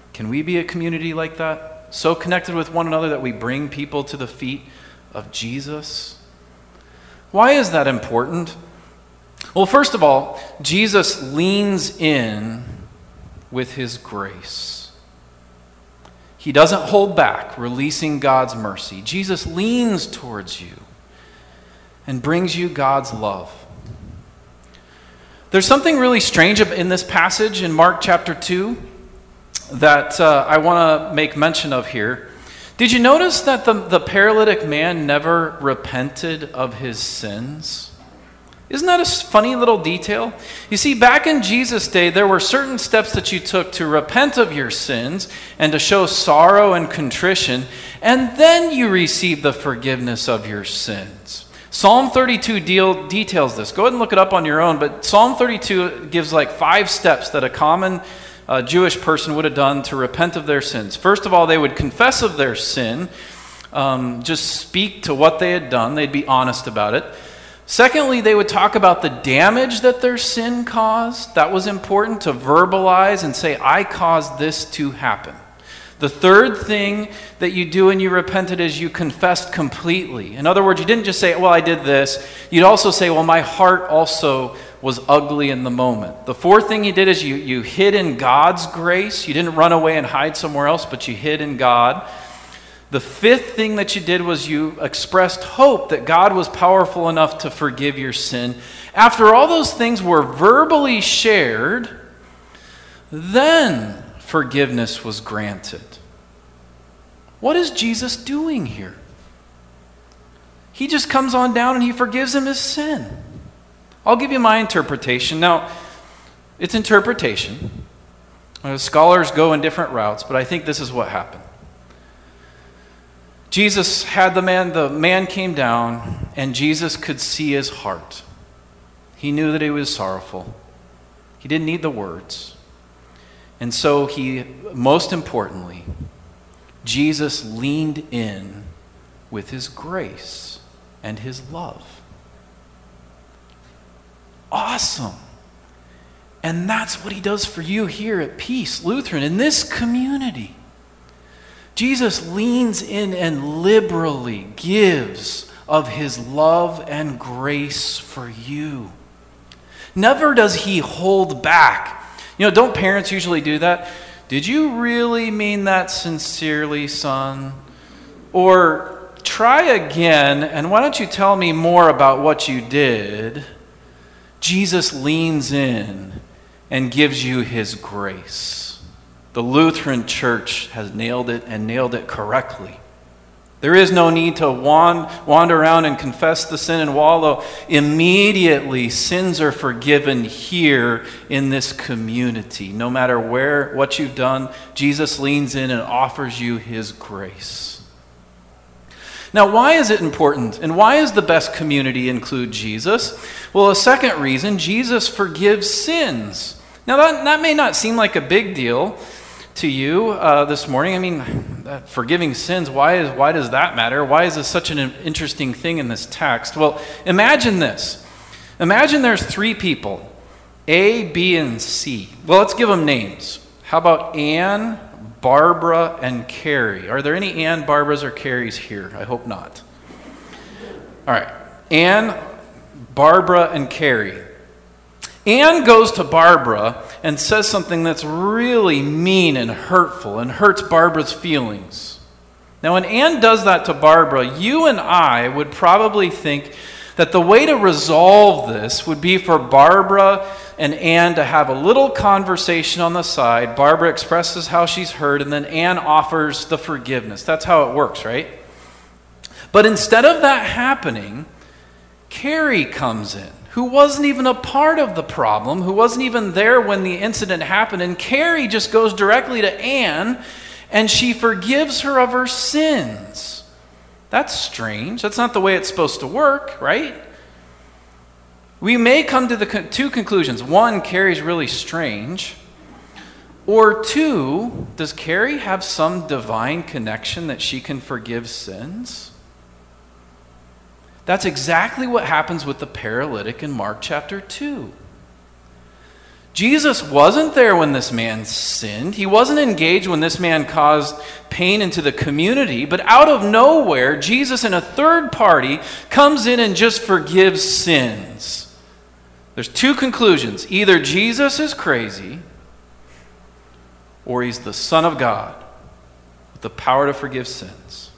Can we be a community like that? So connected with one another that we bring people to the feet of Jesus? Why is that important? Well, first of all, Jesus leans in with his grace. He doesn't hold back, releasing God's mercy. Jesus leans towards you and brings you God's love. There's something really strange in this passage in Mark chapter 2 that I want to make mention of here. Did you notice that the paralytic man never repented of his sins? Isn't that a funny little detail? You see, back in Jesus' day, there were certain steps that you took to repent of your sins and to show sorrow and contrition, and then you received the forgiveness of your sins. Psalm 32 details this. Go ahead and look it up on your own, but Psalm 32 gives like 5 steps that a common Jewish person would have done to repent of their sins. First of all, they would confess of their sin, just speak to what they had done. They'd be honest about it. Secondly, they would talk about the damage that their sin caused. That was important, to verbalize and say, I caused this to happen. The third thing that you do when you repented is you confessed completely. In other words, you didn't just say, well, I did this. You'd also say, well, my heart also was ugly in the moment. The fourth thing you did is you hid in God's grace. You didn't run away and hide somewhere else, but you hid in God. The fifth thing that you did was you expressed hope that God was powerful enough to forgive your sin. After all those things were verbally shared, then forgiveness was granted. What is Jesus doing here? He just comes on down and he forgives him his sin. I'll give you my interpretation. Now, it's interpretation. Scholars go in different routes, but I think this is what happened. Jesus had the man came down, and Jesus could see his heart. He knew that he was sorrowful. He didn't need the words. And so most importantly, Jesus leaned in with his grace and his love. Awesome. And that's what he does for you here at Peace Lutheran, in this community. Jesus leans in and liberally gives of his love and grace for you. Never does he hold back. Don't parents usually do that? Did you really mean that sincerely, son? Or try again, and why don't you tell me more about what you did? Jesus leans in and gives you his grace. The Lutheran Church has nailed it and nailed it correctly. There is no need to wander around and confess the sin and wallow. Immediately, sins are forgiven here in this community. No matter what you've done, Jesus leans in and offers you his grace. Now, why is it important? And why is the best community include Jesus? Well, a second reason, Jesus forgives sins. Now, that may not seem like a big deal to you this morning. I mean, forgiving sins, why does that matter? Why is this such an interesting thing in this text? Well, imagine this. Imagine there's 3 people, A, B, and C. Well, let's give them names. How about Anne, Barbara, and Carrie? Are there any Anne, Barbaras, or Carries here? I hope not. All right. Anne, Barbara, and Carrie. Anne goes to Barbara and says something that's really mean and hurtful and hurts Barbara's feelings. Now, when Anne does that to Barbara, you and I would probably think that the way to resolve this would be for Barbara and Anne to have a little conversation on the side. Barbara expresses how she's hurt, and then Anne offers the forgiveness. That's how it works, right? But instead of that happening, Carrie comes in, who wasn't even a part of the problem, who wasn't even there when the incident happened. And Carrie just goes directly to Anne, and she forgives her of her sins. That's strange. That's not the way it's supposed to work, right? We may come to the 2 conclusions. 1, Carrie's really strange. Or 2, does Carrie have some divine connection that she can forgive sins? That's exactly what happens with the paralytic in Mark chapter 2. Jesus wasn't there when this man sinned. He wasn't engaged when this man caused pain into the community. But out of nowhere, Jesus and a third party comes in and just forgives sins. There's two conclusions. Either Jesus is crazy, or he's the Son of God with the power to forgive sins.